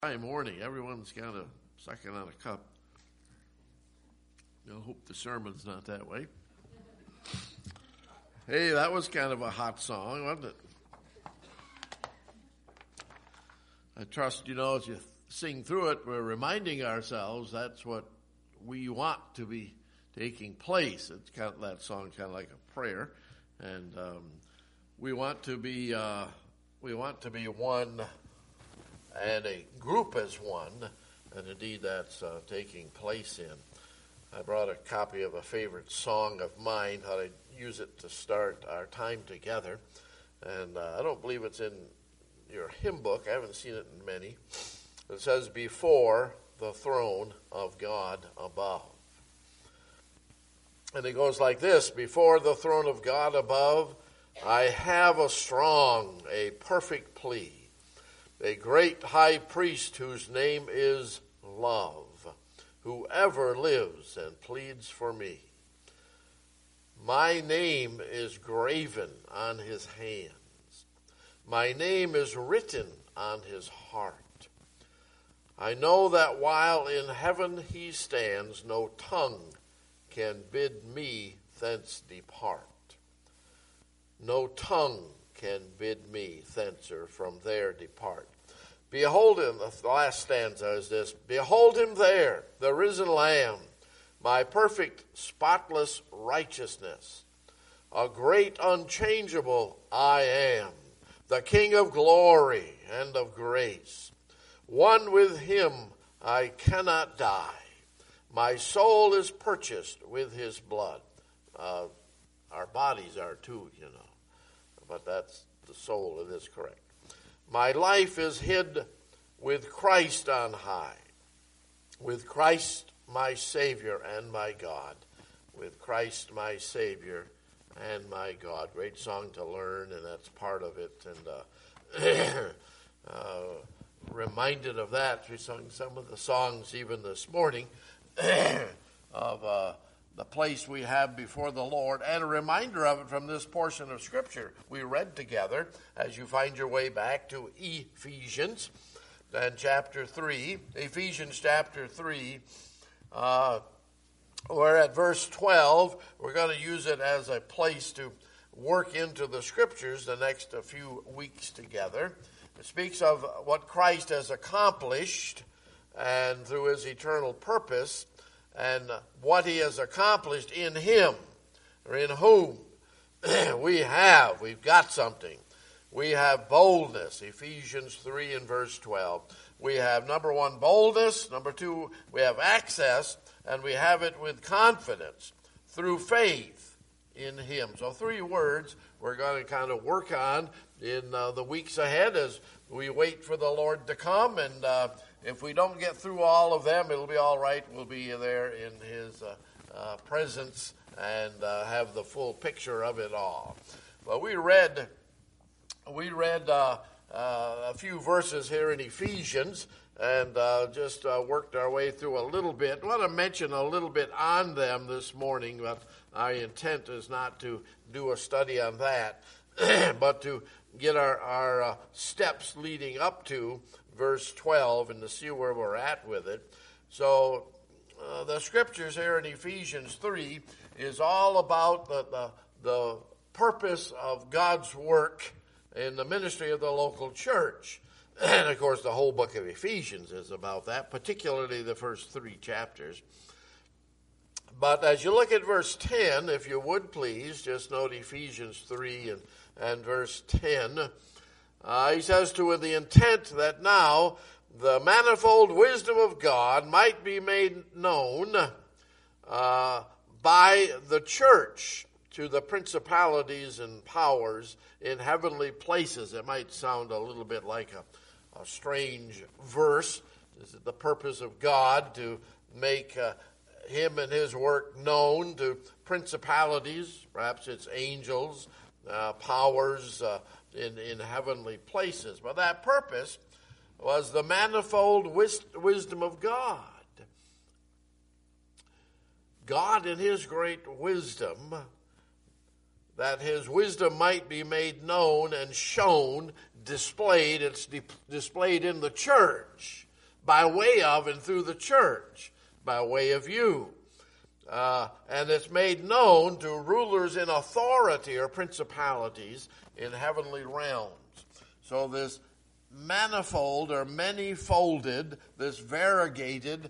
Morning. Everyone's kind of sucking on a cup. I hope the sermon's not that way. Hey, that was kind of a hot song, wasn't it? I trust, as you sing through it, we're reminding ourselves that's what we want to be taking place. It's kind of, that song kind of like a prayer, and we want to be one. And a group as one, and indeed that's taking place in. I brought a copy of a favorite song of mine, thought I'd use it to start our time together. And I don't believe it's in your hymn book. I haven't seen it in many. It says, "Before the throne of God above." And it goes like this: "Before the throne of God above, I have a perfect plea. A great high priest whose name is love, who ever lives and pleads for me. My name is graven on his hands. My name is written on his heart. I know that while in heaven he stands, no tongue can bid me thence depart. No tongue can bid me thence or from there depart. Behold him," the last stanza is this: "Behold him there, the risen Lamb, my perfect, spotless righteousness. A great, unchangeable I am, the King of glory and of grace. One with him I cannot die. My soul is purchased with his blood." Our bodies are too, but that's the soul, it is correct. "My life is hid with Christ on high, with Christ my Savior and my God, with Christ my Savior and my God." Great song to learn, and that's part of it. And reminded of that, we sung some of the songs even this morning of the place we have before the Lord, and a reminder of it from this portion of Scripture we read together as you find your way back to Ephesians and chapter 3. Ephesians chapter 3, we're at verse 12. We're going to use it as a place to work into the Scriptures the next few weeks together. It speaks of what Christ has accomplished and through his eternal purpose, and what he has accomplished in him, or in whom we've got something. We have boldness, Ephesians 3 and verse 12. We have, number one, boldness. Number two, we have access, and we have it with confidence through faith in him. So 3 words we're going to kind of work on in the weeks ahead as we wait for the Lord to come, and if we don't get through all of them, it'll be all right. We'll be there in his presence and have the full picture of it all. But we read a few verses here in Ephesians and just worked our way through a little bit. I want to mention a little bit on them this morning, but our intent is not to do a study on that, but to get our steps leading up to verse 12 and to see where we're at with it. So the Scriptures here in Ephesians 3 is all about the purpose of God's work in the ministry of the local church. And, of course, the whole book of Ephesians is about that, particularly the first 3 chapters. But as you look at verse 10, if you would please, just note Ephesians 3 and verse 10. He says, "To the intent that now the manifold wisdom of God might be made known by the church to the principalities and powers in heavenly places." It might sound a little bit like a strange verse. Is it the purpose of God to make him and his work known to principalities? Perhaps it's angels, powers in heavenly places. But that purpose was the manifold wisdom of God. God in his great wisdom, that his wisdom might be made known and shown, displayed. It's displayed in the church. by way of and through the church, by way of you. And it's made known to rulers in authority or principalities in heavenly realms. So this manifold or many-folded, this variegated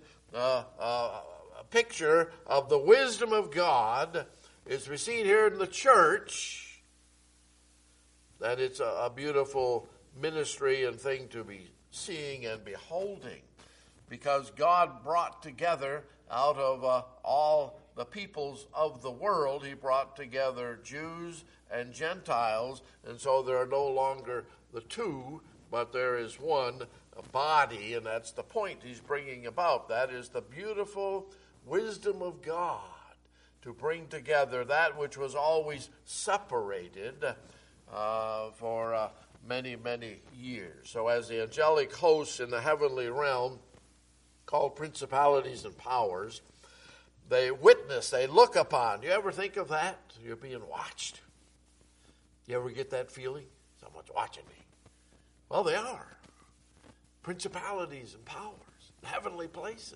picture of the wisdom of God is we see here in the church, that it's a beautiful ministry and thing to be seeing and beholding, because God brought together out of all the peoples of the world, he brought together Jews and Gentiles, and so there are no longer the two, but there is one body, and that's the point he's bringing about. That is the beautiful wisdom of God, to bring together that which was always separated for many, many years. So as the angelic hosts in the heavenly realm, called principalities and powers, they witness, they look upon. You ever think of that? You're being watched. You ever get that feeling? Someone's watching me. Well, they are. Principalities and powers, heavenly places,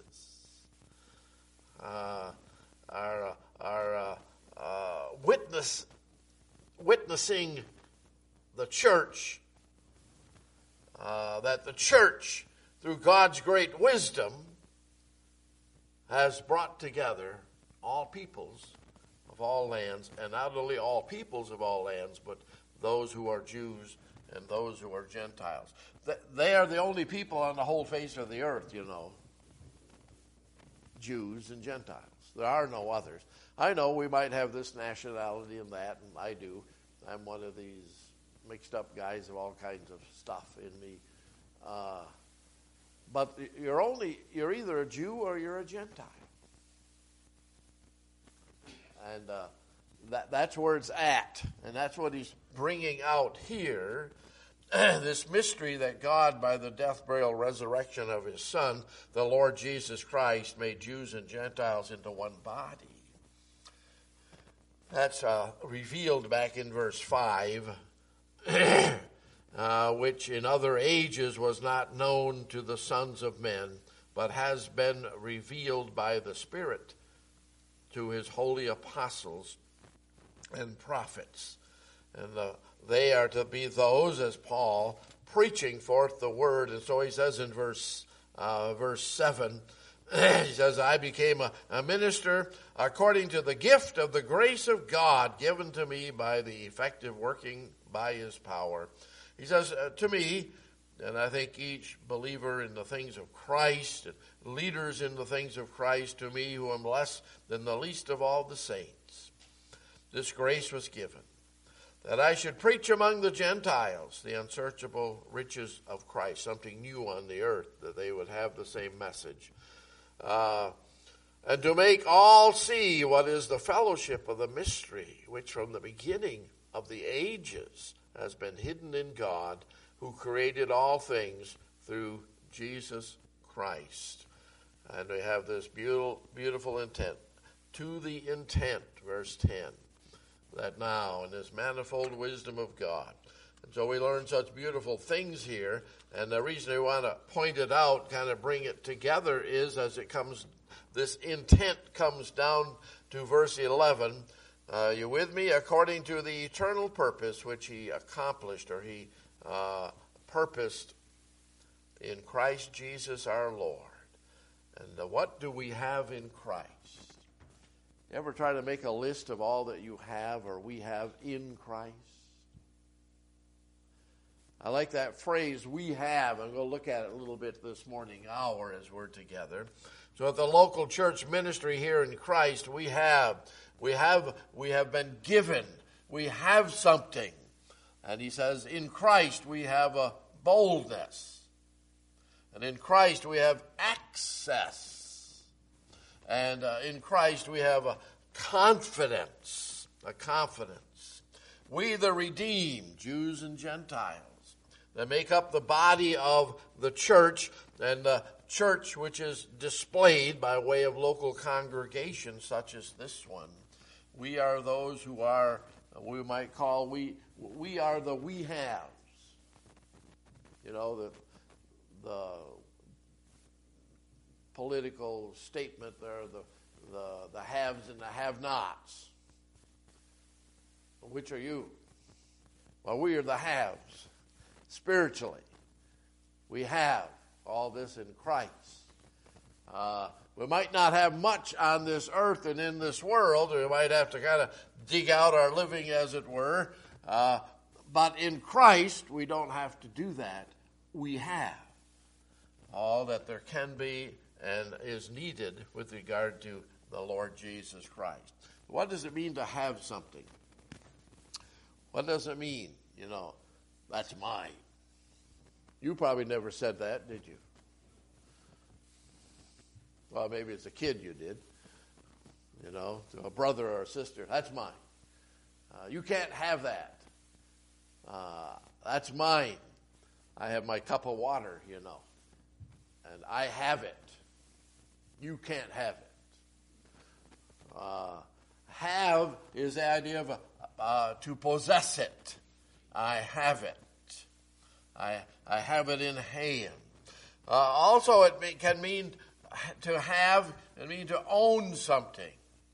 are witnessing the church, that the church, through God's great wisdom, has brought together all peoples of all lands, and not only all peoples of all lands, but those who are Jews and those who are Gentiles. They are the only people on the whole face of the earth, you know. Jews and Gentiles. There are no others. I know we might have this nationality and that, and I do. I'm one of these mixed up guys of all kinds of stuff in me. But you're either a Jew or you're a Gentile. And that's where it's at. And that's what he's bringing out here. This mystery that God, by the death, burial, resurrection of his Son, the Lord Jesus Christ, made Jews and Gentiles into one body. That's revealed back in verse 5, which in other ages was not known to the sons of men, but has been revealed by the Spirit to his holy apostles and prophets. And they are to be those, as Paul, preaching forth the word. And so he says in verse 7, he says, I became a minister according to the gift of the grace of God given to me by the effective working by his power. He says to me, and I think each believer in the things of Christ, and leaders in the things of Christ, to me who am less than the least of all the saints, this grace was given, that I should preach among the Gentiles the unsearchable riches of Christ, something new on the earth, that they would have the same message. And to make all see what is the fellowship of the mystery, which from the beginning of the ages has been hidden in God, who created all things through Jesus Christ. And we have this beautiful intent. To the intent, verse 10, that now in this manifold wisdom of God. And so we learn such beautiful things here. And the reason we want to point it out, kind of bring it together, is as it comes, this intent comes down to verse 11. You with me? According to the eternal purpose which he accomplished, or he purposed in Christ Jesus our Lord. And what do we have in Christ? You ever try to make a list of all that you have or we have in Christ? I like that phrase, we have. I'm going to look at it a little bit this morning hour as we're together. So at the local church ministry here in Christ, we have been given. We have something. And he says, in Christ we have a boldness. And in Christ we have access. And in Christ we have a confidence. We, the redeemed, Jews and Gentiles, that make up the body of the church, and the church which is displayed by way of local congregations such as this one. We are those who are, we might call, we are the we-haves. You know, political statement. There are the haves and the have-nots. Which are you? Well, we are the haves. Spiritually, we have all this in Christ. We might not have much on this earth and in this world. We might have to kind of dig out our living, as it were. But in Christ, we don't have to do that. We have all that there can be and is needed with regard to the Lord Jesus Christ. What does it mean to have something? What does it mean? That's mine. You probably never said that, did you? Well, maybe as a kid you did. To a brother or a sister. That's mine. You can't have that. That's mine. I have my cup of water, and I have it. You can't have it. Have is the idea of to possess it. I have it. I have it in hand. Also, it can mean to have, it means to own something.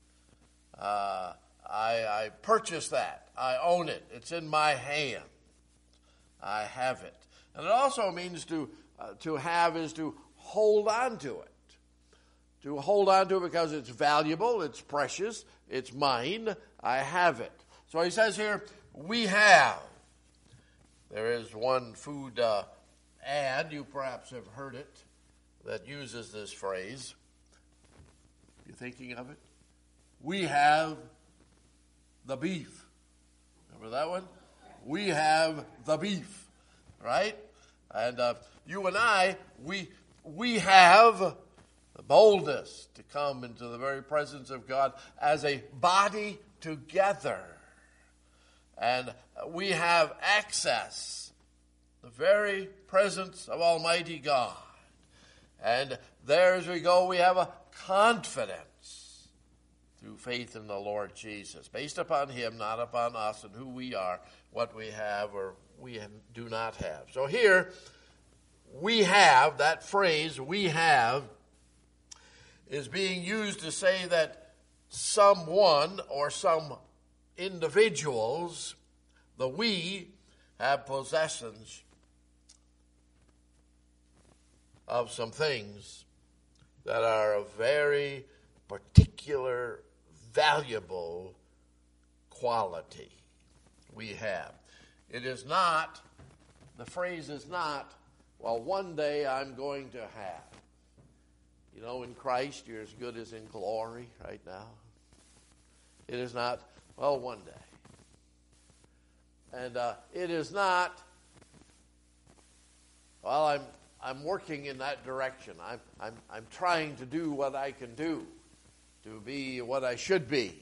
I purchase that. I own it. It's in my hand. I have it. And it also means to have is to hold on to it. To hold on to it because it's valuable, it's precious, it's mine, I have it. So he says here, we have. There is one food ad, you perhaps have heard it, that uses this phrase. You thinking of it? We have the beef. Remember that one? We have the beef, right? And you and I, we have the boldness to come into the very presence of God as a body together. And we have access, the very presence of Almighty God. And there as we go, we have a confidence through faith in the Lord Jesus, based upon Him, not upon us and who we are, what we have or we do not have. So here, we have, that phrase, we have, is being used to say that someone or some individuals, the we, have possessions of some things that are of very particular, valuable quality. We have. It is not, the phrase is not, well, one day I'm going to have. In Christ, you're as good as in glory right now. It is not, well, one day. And it is not, well, I'm working in that direction. I'm trying to do what I can do to be what I should be.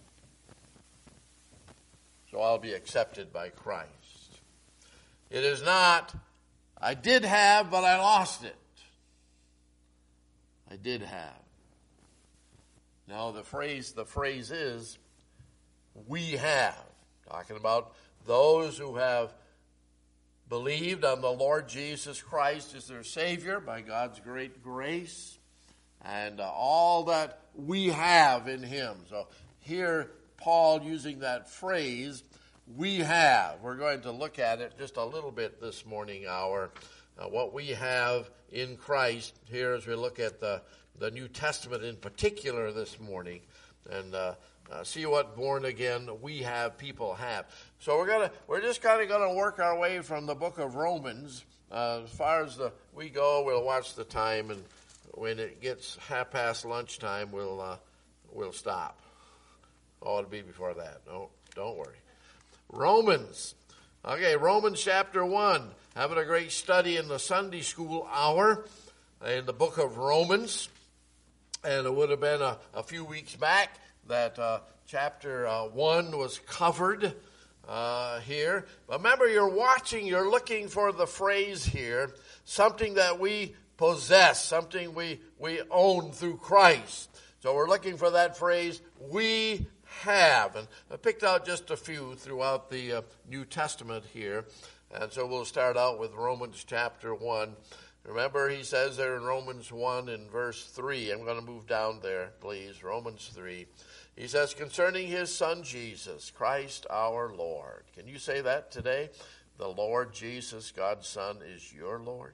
So I'll be accepted by Christ. It is not, I did have, but I lost it. I did have. Now the phrase is, we have. Talking about those who have believed on the Lord Jesus Christ as their Savior by God's great grace, and all that we have in Him. So here, Paul using that phrase, we have. We're going to look at it just a little bit this morning hour, what we have in Christ here as we look at the New Testament in particular this morning, and see what born again we have, people have. So we're just kind of going to work our way from the book of Romans. As far as we go, we'll watch the time, and when it gets past lunchtime, we'll stop. Oh, it'll be before that. No, don't worry. Romans. Okay, Romans chapter 1. Having a great study in the Sunday school hour in the book of Romans. And it would have been a few weeks back that chapter 1 was covered here. But remember, you're looking for the phrase here, something that we possess, something we own through Christ. So we're looking for that phrase, we have. And I picked out just a few throughout the New Testament here. And so we'll start out with Romans chapter 1. Remember, he says there in Romans 1 in verse 3, I'm going to move down there, please, Romans 3. He says, concerning his Son Jesus, Christ our Lord. Can you say that today? The Lord Jesus, God's Son, is your Lord.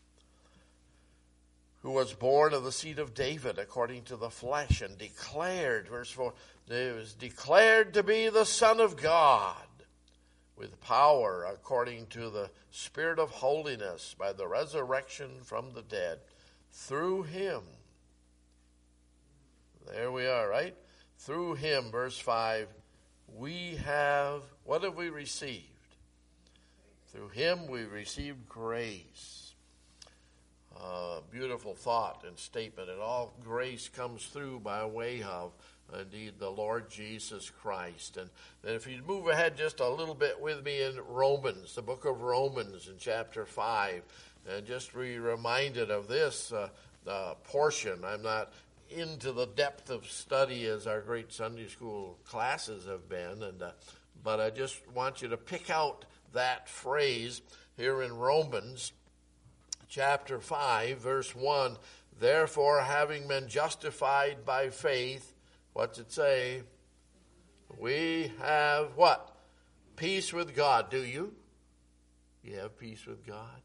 Who was born of the seed of David according to the flesh and declared, verse 4, he was declared to be the Son of God with power according to the Spirit of holiness by the resurrection from the dead. Through him, there we are, right? Through him, verse 5, we have, what have we received? Through him we received grace. Beautiful thought and statement. And all grace comes through by way of, indeed, the Lord Jesus Christ. And if you move ahead just a little bit with me in Romans, the book of Romans in chapter 5, and just be reminded of this portion. I'm not into the depth of study as our great Sunday school classes have been, but I just want you to pick out that phrase here in Romans chapter 5, verse 1. Therefore, having been justified by faith, what's it say? We have what? Peace with God. Do you? You have peace with God?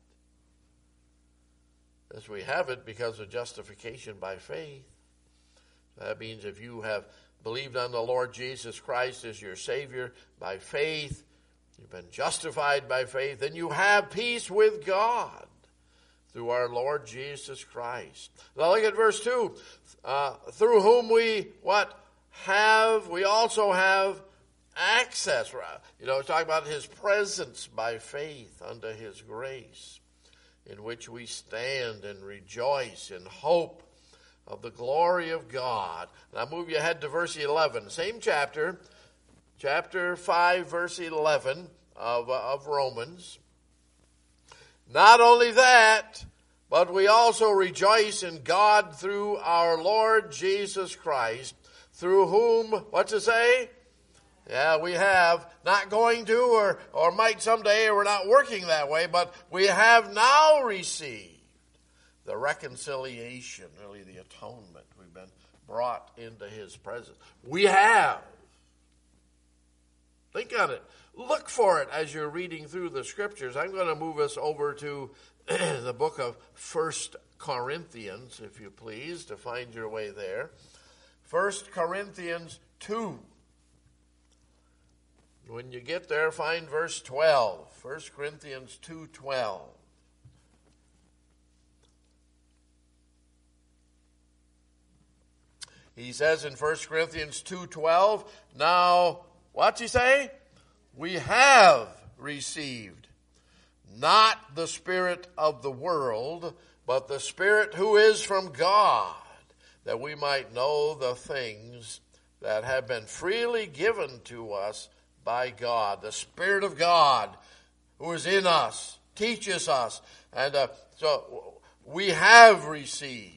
Yes, we have it because of justification by faith. That means if you have believed on the Lord Jesus Christ as your Savior by faith, you've been justified by faith, then you have peace with God through our Lord Jesus Christ. Now look at verse 2. Through whom we, what? We also have access. You know, it's talking about his presence by faith unto his grace, in which we stand and rejoice in hope of the glory of God. And I'll move you ahead to verse 11. Same chapter 5, verse 11 of Romans. Not only that, but we also rejoice in God through our Lord Jesus Christ, through whom, what's it say? Yeah, we have, not going to or might someday, or we're not working that way, but we have now received the reconciliation, really the atonement. We've been brought into his presence. We have. Think on it. Look for it as you're reading through the scriptures. I'm going to move us over to the book of 1 Corinthians, if you please, to find your way there. 1 Corinthians 2. When you get there, find verse 12. 1 Corinthians 2:12. He says in 1 Corinthians 2:12, now, what's he say? We have received not the spirit of the world, but the Spirit who is from God, that we might know the things that have been freely given to us by God. The Spirit of God who is in us teaches us. And so we have received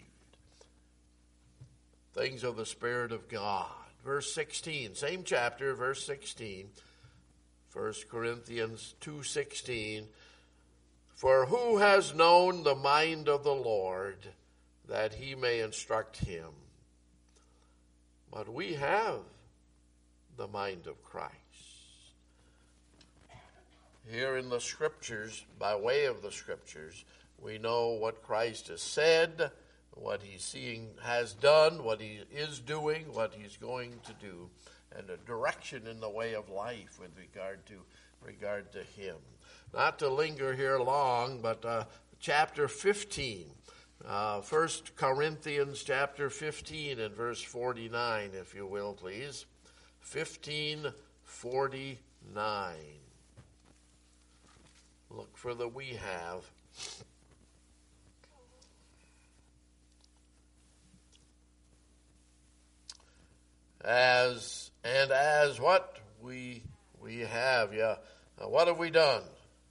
things of the Spirit of God. Verse 16, same chapter, verse 16. 1 Corinthians 2:16. For who has known the mind of the Lord, that he may instruct him? But we have the mind of Christ. Here in the scriptures, by way of the scriptures, we know what Christ has said, what he's has done, what he is doing, what he's going to do, and a direction in the way of life with regard to him. Not to linger here long, but chapter 15, 1 Corinthians chapter 15 and verse 49, if you will, please. 15:49. Look for the we have. As what? We have, yeah. What have we done?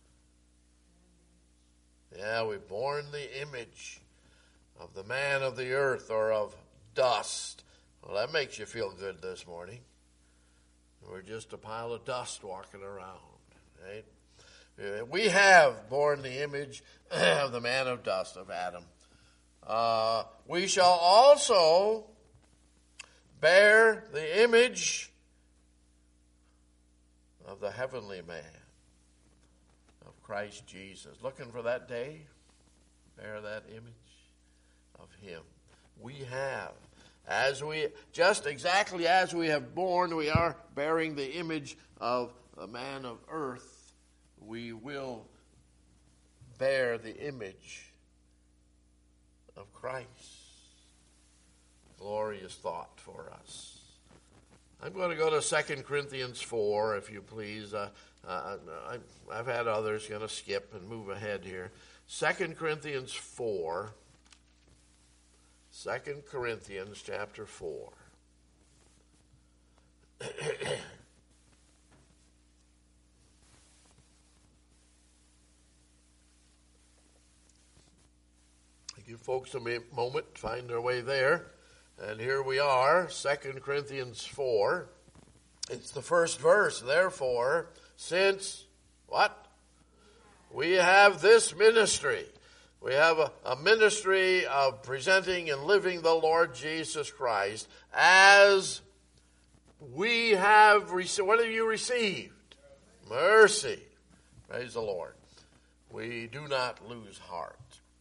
Yeah, we've borne the image of the man of the earth, or of dust. Well, that makes you feel good this morning. We're just a pile of dust walking around, right? We have borne the image of the man of dust, of Adam. We shall also bear the image of the heavenly man, of Christ Jesus. Looking for that day? Bear that image of him. We have. Just exactly as we have borne, we are bearing the image of a man of earth. We will bear the image of Christ. Glorious thought for us. I'm going to go to 2 Corinthians 4, if you please. I've had others going to skip and move ahead here. 2 Corinthians 4. 2 Corinthians chapter 4. Give folks a moment to find their way there. And here we are, 2 Corinthians 4. It's the first verse. Therefore, since, what? We have this ministry. We have a ministry of presenting and living the Lord Jesus Christ as we have received. What have you received? Mercy. Praise the Lord. We do not lose heart.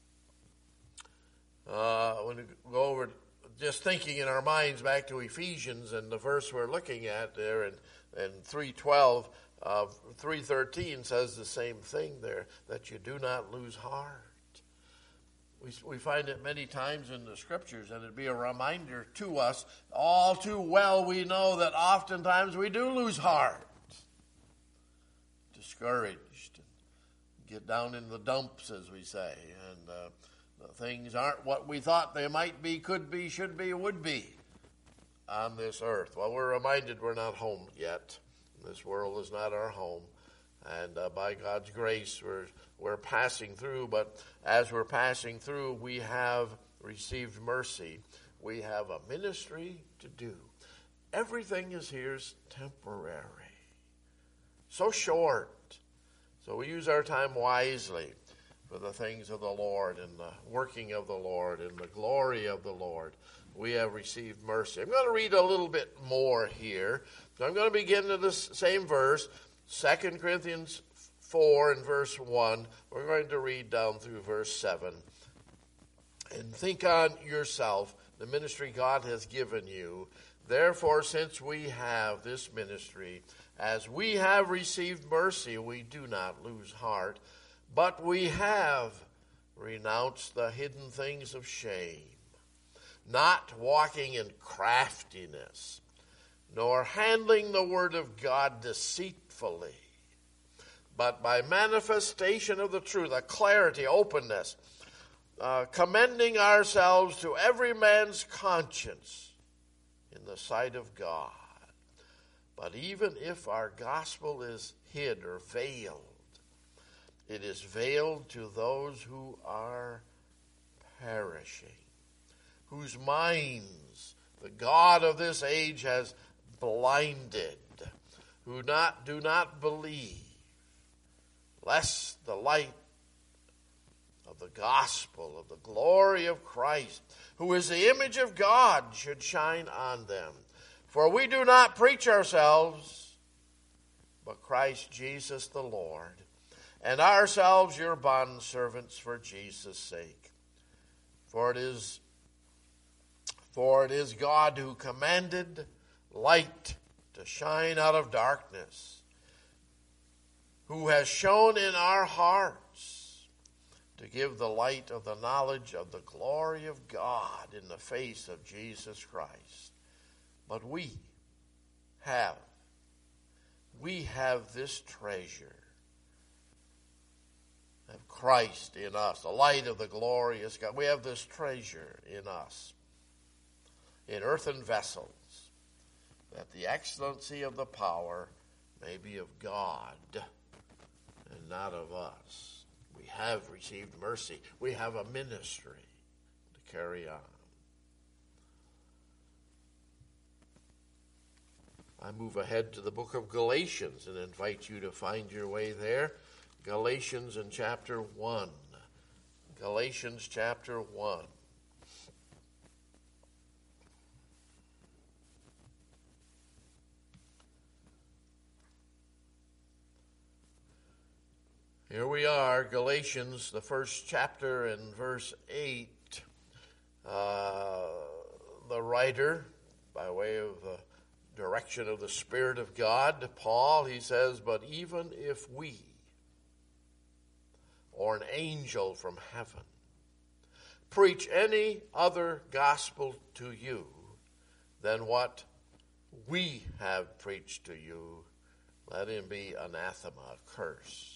When we go over, just thinking in our minds back to Ephesians and the verse we're looking at there in 3:12, 3:13 says the same thing there, that you do not lose heart. We find it many times in the scriptures, and it'd be a reminder to us. All too well we know that oftentimes we do lose heart. Discouraged. Get down in the dumps, as we say. And things aren't what we thought they might be, could be, should be, would be on this earth. Well, we're reminded we're not home yet. This world is not our home. And by God's grace, we're passing through. But as we're passing through, we have received mercy. We have a ministry to do. Everything is here's temporary. So short. So we use our time wisely for the things of the Lord and the working of the Lord and the glory of the Lord. We have received mercy. I'm going to read a little bit more here. So I'm going to begin in this same verse, 2 Corinthians 4 and verse 1. We're going to read down through verse 7. And think on yourself, the ministry God has given you. Therefore, since we have this ministry, as we have received mercy, we do not lose heart. But we have renounced the hidden things of shame, not walking in craftiness, nor handling the word of God deceitfully, but by manifestation of the truth, a clarity, openness, commending ourselves to every man's conscience in the sight of God. But even if our gospel is hid or veiled, it is veiled to those who are perishing, whose minds the God of this age has blinded, who do not believe, lest the light of the gospel of the glory of Christ, who is the image of God, should shine on them. For we do not preach ourselves, but Christ Jesus the Lord, and ourselves your bondservants for Jesus' sake. For it is God who commanded light to shine out of darkness, who has shone in our hearts to give the light of the knowledge of the glory of God in the face of Jesus Christ. But we have this treasure of Christ in us, the light of the glorious God. We have this treasure in us, in earthen vessels, that the excellency of the power may be of God and not of us. We have received mercy. We have a ministry to carry on. I move ahead to the book of Galatians and invite you to find your way there. Galatians in chapter 1. Galatians chapter 1. Here we are, Galatians, the first chapter and verse 8. The writer, by way of direction of the Spirit of God, Paul, he says, "But even if we, or an angel from heaven, preach any other gospel to you than what we have preached to you, let him be anathema, curse."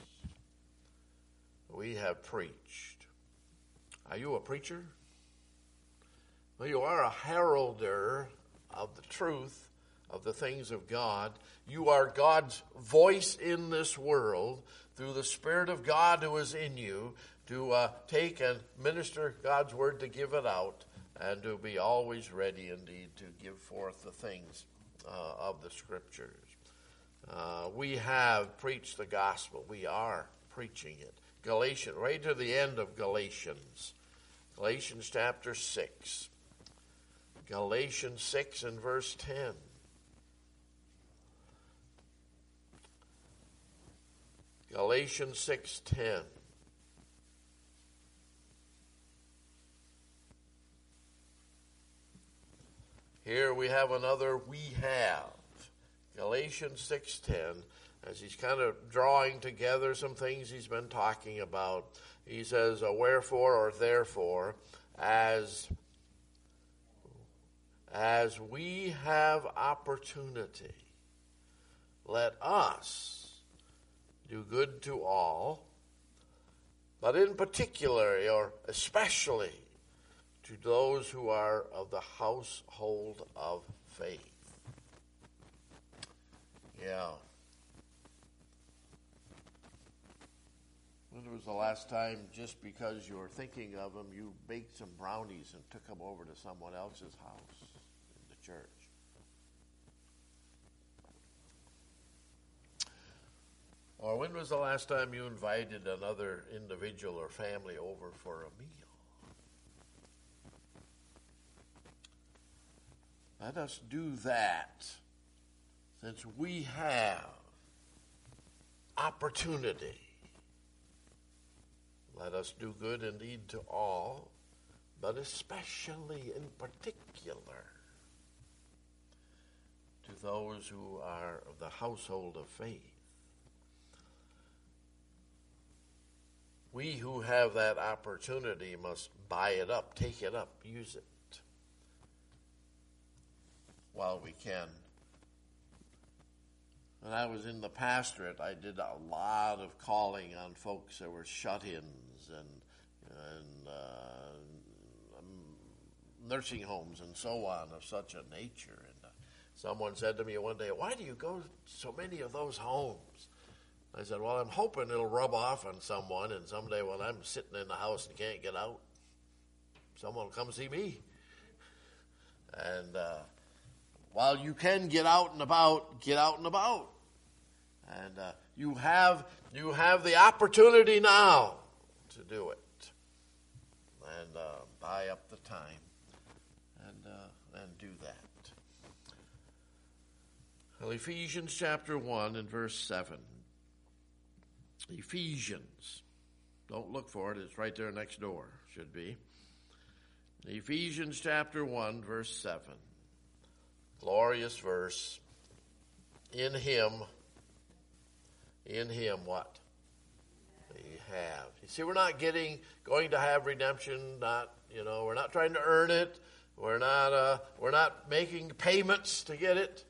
We have preached. Are you a preacher? Well, you are a heralder of the truth of the things of God. You are God's voice in this world through the Spirit of God who is in you to take and minister God's word, to give it out, and to be always ready indeed to give forth the things of the Scriptures. We have preached the gospel. We are preaching it. Galatians, right to the end of Galatians. Galatians chapter 6. Galatians 6 and verse 10. Galatians 6:10. Here we have another "we have." Galatians 6:10. As he's kind of drawing together some things he's been talking about, he says, "Wherefore," or "therefore, as we have opportunity, let us do good to all, but in particular, or especially, to those who are of the household of faith." Yeah. When was the last time, just because you were thinking of them, you baked some brownies and took them over to someone else's house in the church? Or when was the last time you invited another individual or family over for a meal? Let us do that, since we have opportunity. Let us do good indeed to all, but especially in particular to those who are of the household of faith. We who have that opportunity must buy it up, take it up, use it while we can. When I was in the pastorate, I did a lot of calling on folks that were shut-ins and nursing homes and so on of such a nature. And someone said to me one day, "Why do you go to so many of those homes?" I said, "Well, I'm hoping it'll rub off on someone, and someday when I'm sitting in the house and can't get out, someone will come see me." And while you can get out and about, get out and about. And you have the opportunity now to do it. And buy up the time and do that. Well, Ephesians chapter 1 and verse 7. Ephesians. Don't look for it. It's right there next door. Should be. Ephesians chapter 1 verse 7. Glorious verse. In him what? We have. You see, we're not going to have redemption. We're not trying to earn it. We're not making payments to get it.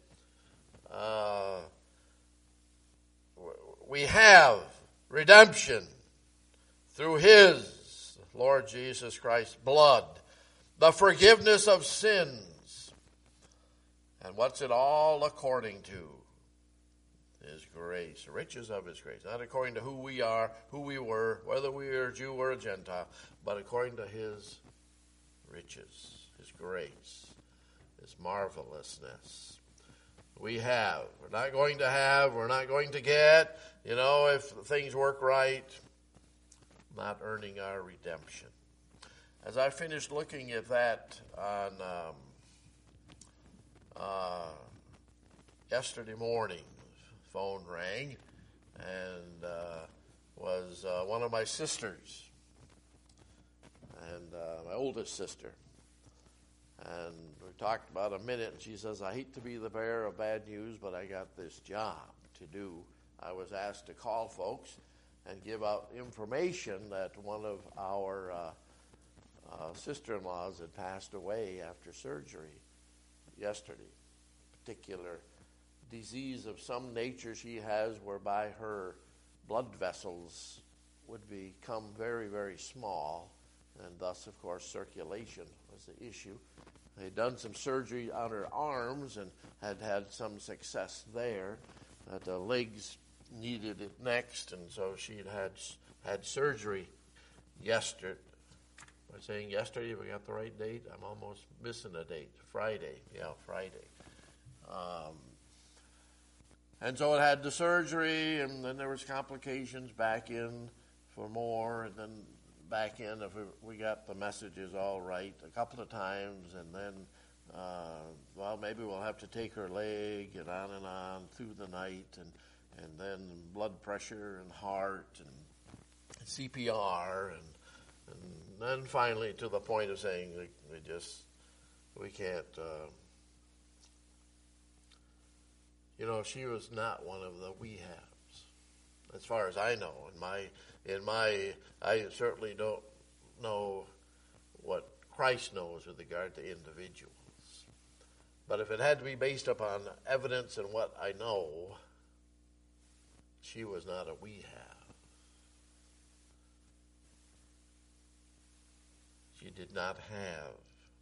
We have redemption through his, Lord Jesus Christ's blood, the forgiveness of sins. And what's it all according to? His grace, riches of his grace. Not according to who we are, who we were, whether we are a Jew or a Gentile, but according to his riches, his grace, his marvelousness. we have. We're not going to have, we're not going to get, if things work right, not earning our redemption. As I finished looking at that on yesterday morning, the phone rang, and was one of my sisters, and my oldest sister. And we talked about a minute, and she says, I hate to be the bearer of bad news, but I got this job to do. I was asked to call folks and give out information that one of our sister-in-laws had passed away after surgery yesterday. Particular disease of some nature she has whereby her blood vessels would become very, very small, and thus, of course, circulation was the issue. They'd done some surgery on her arms and had some success there. The legs needed it next, and so she had surgery yesterday. Am I saying yesterday? Have we got the right date? I'm almost missing a date. Friday. Yeah, Friday. And so it had the surgery, and then there was complications back in for more, and then back in if we got the messages all right a couple of times, and then, maybe we'll have to take her leg and on through the night, and then blood pressure and heart and CPR, and then finally to the point of saying we can't. She was not one of the we haves, as far as I know. I certainly don't know what Christ knows with regard to individuals. But if it had to be based upon evidence and what I know, she was not a we have. She did not have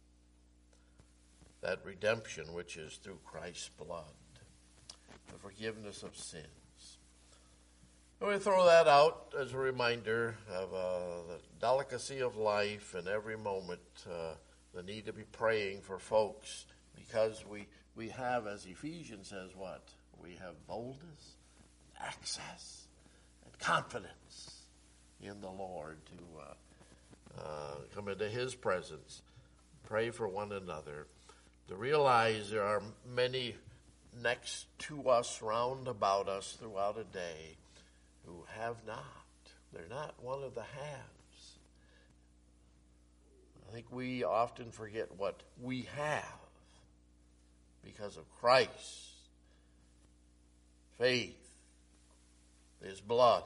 that redemption which is through Christ's blood, the forgiveness of sins. And we throw that out as a reminder of the delicacy of life and every moment, the need to be praying for folks, because we have, as Ephesians says, what? We have boldness, access, and confidence in the Lord to come into His presence, pray for one another, to realize there are many next to us, round about us throughout a day, who have not. They're not one of the haves. I think we often forget what we have because of Christ, faith, His blood,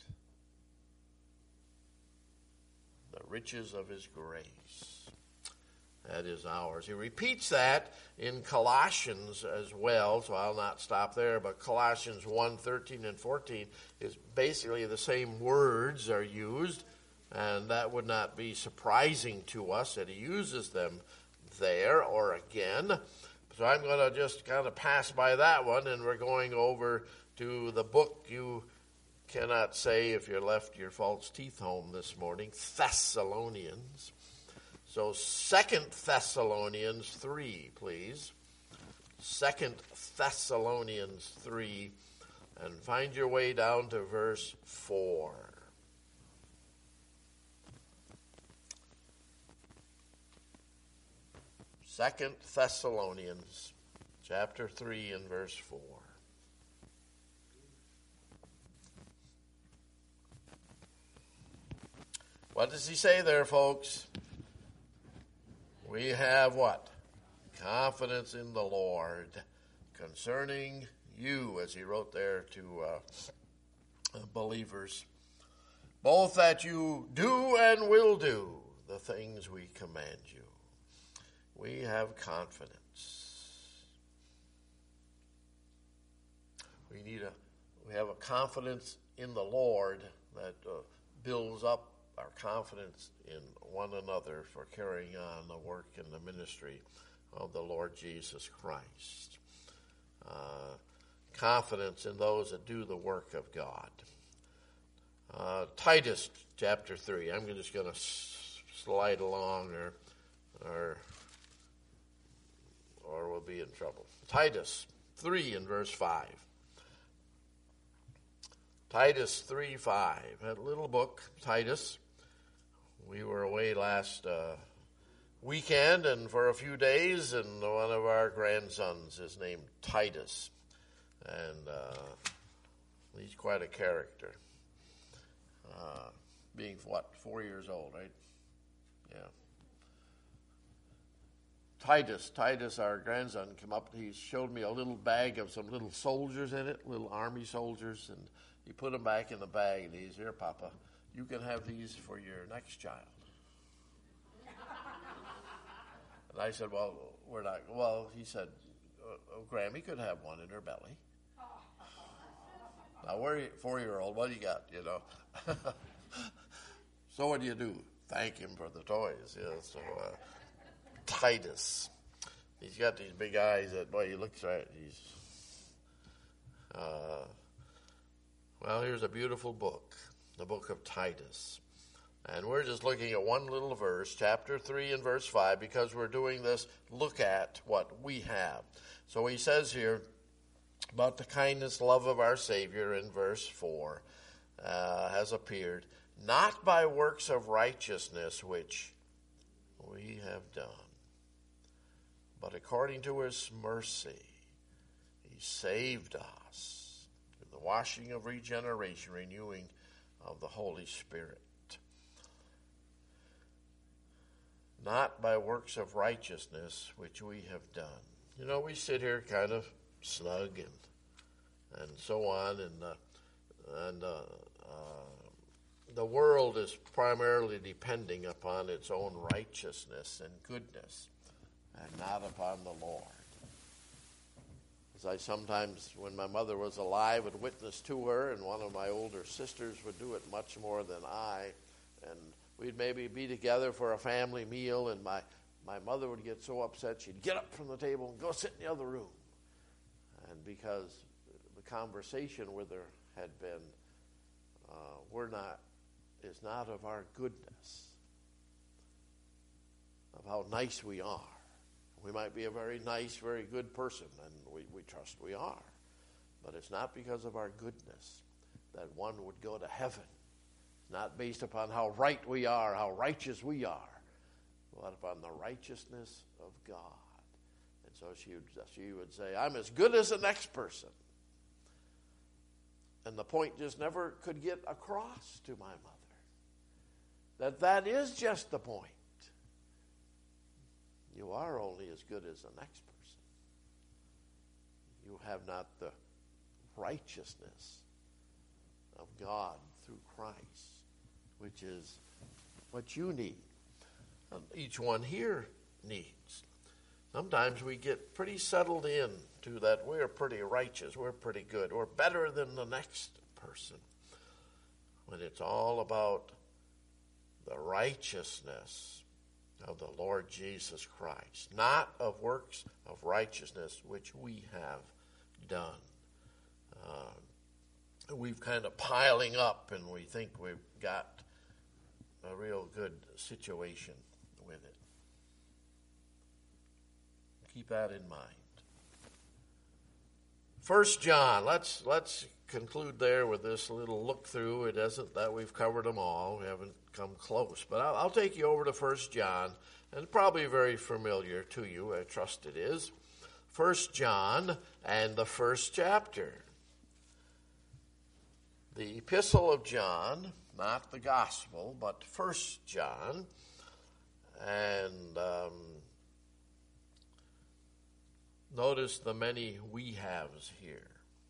the riches of His grace. That is ours. He repeats that in Colossians as well, so I'll not stop there, but Colossians 1:13 and 14 is basically the same words are used, and that would not be surprising to us that he uses them there or again. So I'm going to just kind of pass by that one, and we're going over to the book you cannot say if you left your false teeth home this morning, Thessalonians. So 2 Thessalonians 3, please. 2 Thessalonians 3, and find your way down to verse 4. Second Thessalonians chapter 3 and verse 4. What does he say there, folks? We have what? Confidence in the Lord concerning you, as he wrote there to believers, both that you do and will do the things we command you. We have confidence. We have a confidence in the Lord that builds up our confidence in one another for carrying on the work and the ministry of the Lord Jesus Christ. Confidence in those that do the work of God. Titus chapter 3. I'm just going to slide along or we'll be in trouble. Titus 3 and verse 5. Titus 3:5. That little book, Titus. We were away last weekend and for a few days, and one of our grandsons is named Titus. And he's quite a character. Being, 4 years old, right? Yeah. Titus, our grandson, came up. He showed me a little bag of some little soldiers in it, little army soldiers, and he put them back in the bag. And he's, "Here, Papa, you can have these for your next child." And I said, "Well, we're not." Well, he said, "Grammy could have one in her belly." Now, 4-year-old, what do you got, So what do you do? Thank him for the toys. So Titus, he's got these big eyes that, boy, he looks right. Well, here's a beautiful book, the book of Titus. And we're just looking at one little verse, chapter 3 and verse 5, because we're doing this look at what we have. So he says here about the kindness, love of our Savior in verse 4 has appeared, not by works of righteousness which we have done, but according to his mercy, he saved us through the washing of regeneration, renewing of the Holy Spirit. Not by works of righteousness which we have done. We sit here kind of snug and so on, and the world is primarily depending upon its own righteousness and goodness, and not upon the Lord. As I sometimes, when my mother was alive, would witness to her, and one of my older sisters would do it much more than I, and we'd maybe be together for a family meal, and my mother would get so upset she'd get up from the table and go sit in the other room. And because the conversation with her had been, is not of our goodness, of how nice we are. We might be a very nice, very good person, and we trust we are. But it's not because of our goodness that one would go to heaven. It's not based upon how right we are, how righteous we are, but upon the righteousness of God. And so she would say, "I'm as good as the next person." And the point just never could get across to my mother that is just the point. You are only as good as the next person. You have not the righteousness of God through Christ, which is what you need. And each one here needs. Sometimes we get pretty settled in to that we're pretty righteous, we're pretty good, we're better than the next person, when it's all about the righteousness of the Lord Jesus Christ, not of works of righteousness which we have done. We've kind of piling up, and we think we've got a real good situation with it. Keep that in mind. 1 John, let's conclude there with this little look through. It isn't that we've covered them all. We haven't come close. But I'll take you over to 1 John, and probably very familiar to you. I trust it is. 1 John and the first chapter. The Epistle of John, not the Gospel, but 1 John. And notice the many we haves here.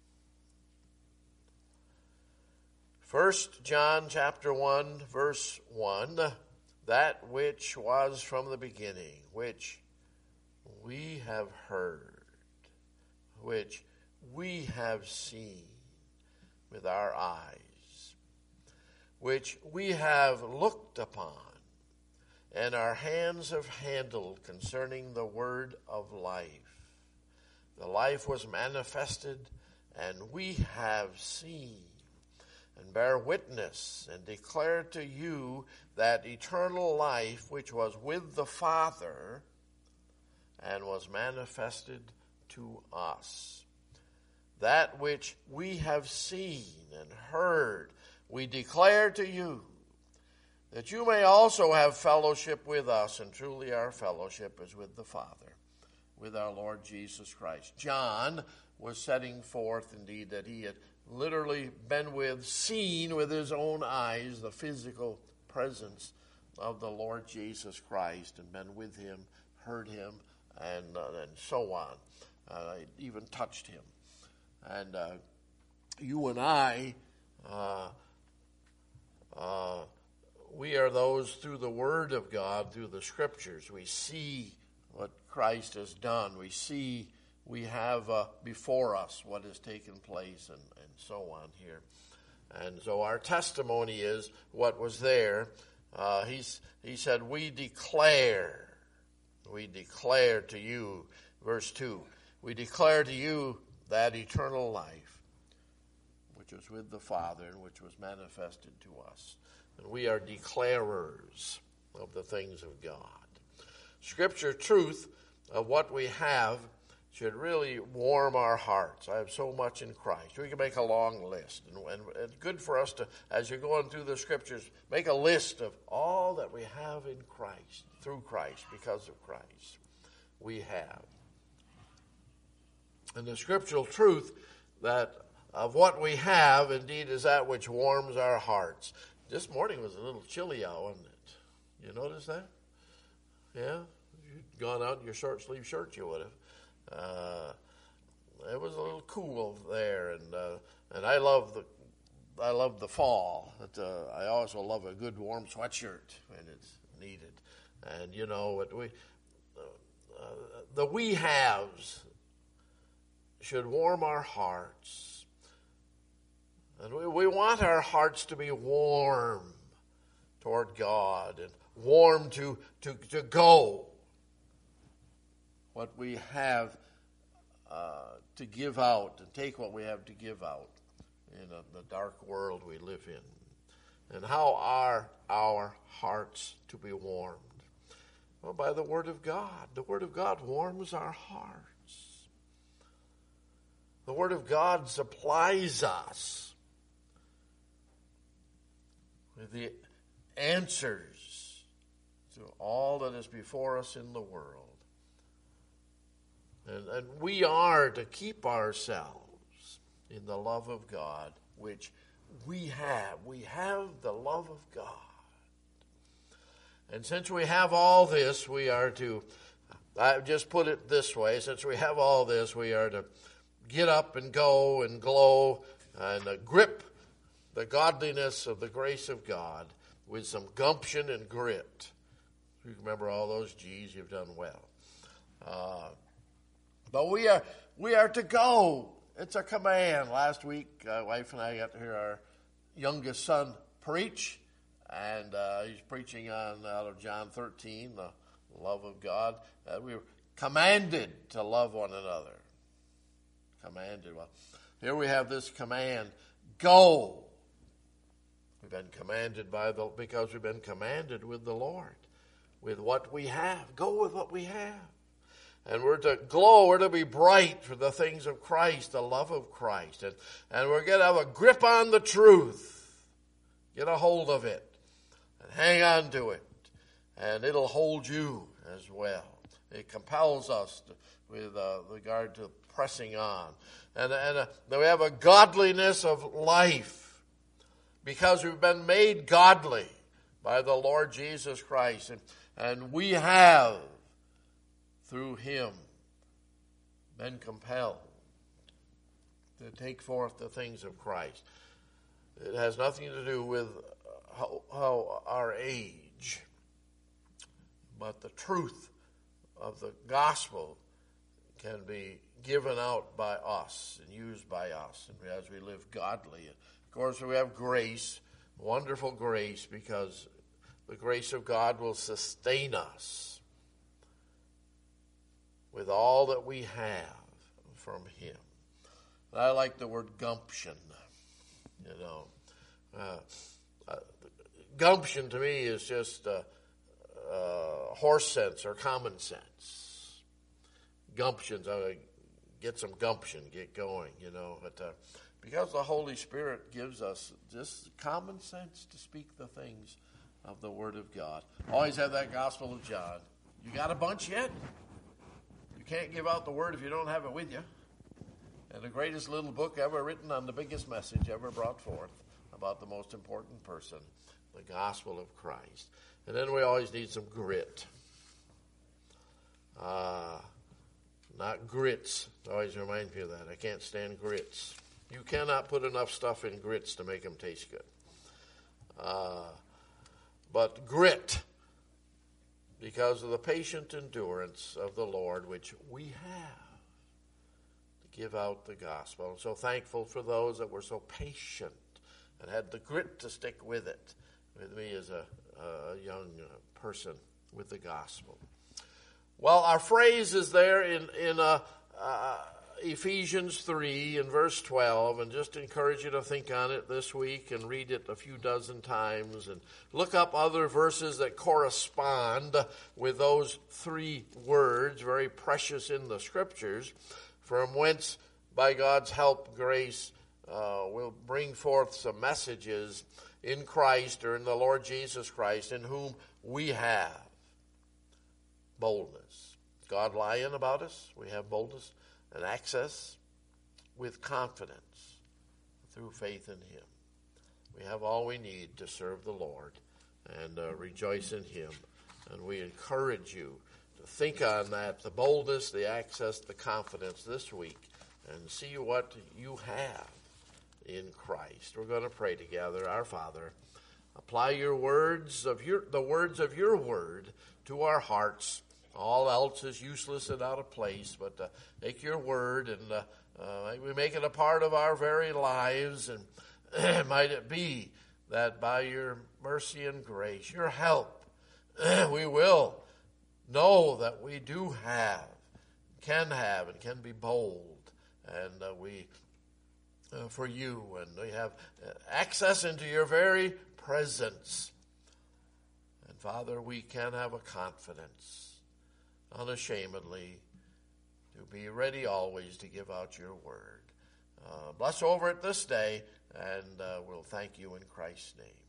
1 John chapter 1, verse 1, that which was from the beginning, which we have heard, which we have seen with our eyes, which we have looked upon, and our hands have handled concerning the word of life. The life was manifested, and we have seen, and bear witness, and declare to you that eternal life which was with the Father, and was manifested to us. that which we have seen and heard, we declare to you, that you may also have fellowship with us, and truly our fellowship is with the Father, with our Lord Jesus Christ. John was setting forth, indeed, that he had literally been seen with his own eyes, the physical presence of the Lord Jesus Christ, and been with him, heard him, and so on. Even touched him. And you and I, we are those through the Word of God, through the Scriptures. We see what Christ has done. We have before us what has taken place and so on here. And so our testimony is what was there. He said, we declare to you, verse 2, we declare to you that eternal life, which was with the Father and which was manifested to us. And we are declarers of the things of God. Scripture truth of what we have should really warm our hearts. I have so much in Christ. We can make a long list. And it's good for us to, as you're going through the Scriptures, make a list of all that we have in Christ, through Christ, because of Christ. We have. And the scriptural truth that of what we have, indeed, is that which warms our hearts. This morning was a little chilly out, wasn't it? You notice that? Yeah? If you'd gone out in your short sleeve shirt, you would have. It was a little cool there, and I love the fall. I also love a good warm sweatshirt when it's needed. And you know what the we haves should warm our hearts. And we want our hearts to be warm toward God and warm to go. What we have to give out and take what we have to give out in the dark world we live in. And how are our hearts to be warmed? Well, by the Word of God. The Word of God warms our hearts. The Word of God supplies us with the answers to all that is before us in the world. And we are to keep ourselves in the love of God, which we have. We have the love of God. And since we have all this, we are to, I just put it this way, since we have all this, we are to get up and go and glow and grip the godliness of the grace of God with some gumption and grit. If you remember all those G's, you've done well. But we are to go. It's a command. Last week, wife and I got to hear our youngest son preach, and he's preaching on out of John 13, the love of God. We were commanded to love one another. Commanded. Well, here we have this command: go. We've been commanded because we've been commanded with the Lord, with what we have. Go with what we have. And we're to glow, we're to be bright for the things of Christ, the love of Christ. And we're going to have a grip on the truth. Get a hold of it. And hang on to it. And it'll hold you as well. It compels us with regard to pressing on. And we have a godliness of life because we've been made godly by the Lord Jesus Christ. And we have, through him, been compelled to take forth the things of Christ. It has nothing to do with how our age, but the truth of the gospel can be given out by us and used by us and as we live godly. Of course, we have grace, wonderful grace, because the grace of God will sustain us with all that we have from him. And I like the word gumption. Gumption to me is just horse sense or common sense. Gumptions, get some gumption, get going, But because the Holy Spirit gives us just common sense to speak the things of the Word of God. Always have that Gospel of John. You got a bunch yet? You can't give out the Word if you don't have it with you. And the greatest little book ever written on the biggest message ever brought forth about the most important person, the gospel of Christ. And then we always need some grit. Not grits. Always remind me of that. I can't stand grits. You cannot put enough stuff in grits to make them taste good. But grit, because of the patient endurance of the Lord, which we have to give out the gospel. I'm so thankful for those that were so patient and had the grit to stick with it, with me as a young person with the gospel. Well, our phrase is there in Ephesians 3 and verse 12, and just encourage you to think on it this week and read it a few dozen times and look up other verses that correspond with those three words, very precious in the Scriptures, from whence, by God's help, grace will bring forth some messages in Christ or in the Lord Jesus Christ, in whom we have boldness. God lying about us, we have boldness and access with confidence through faith in Him. We have all we need to serve the Lord and rejoice in Him. And we encourage you to think on that, the boldness, the access, the confidence this week, and see what you have in Christ. We're going to pray together. Our Father, apply the words of your word to our hearts. All else is useless and out of place, but take your word and we make it a part of our very lives, and might it be that by your mercy and grace, your help, we will know that we do have, and can be bold, and we for you, and we have access into your very presence. And Father, we can have a confidence unashamedly to be ready always to give out your word. Bless over it this day, and we'll thank you in Christ's name.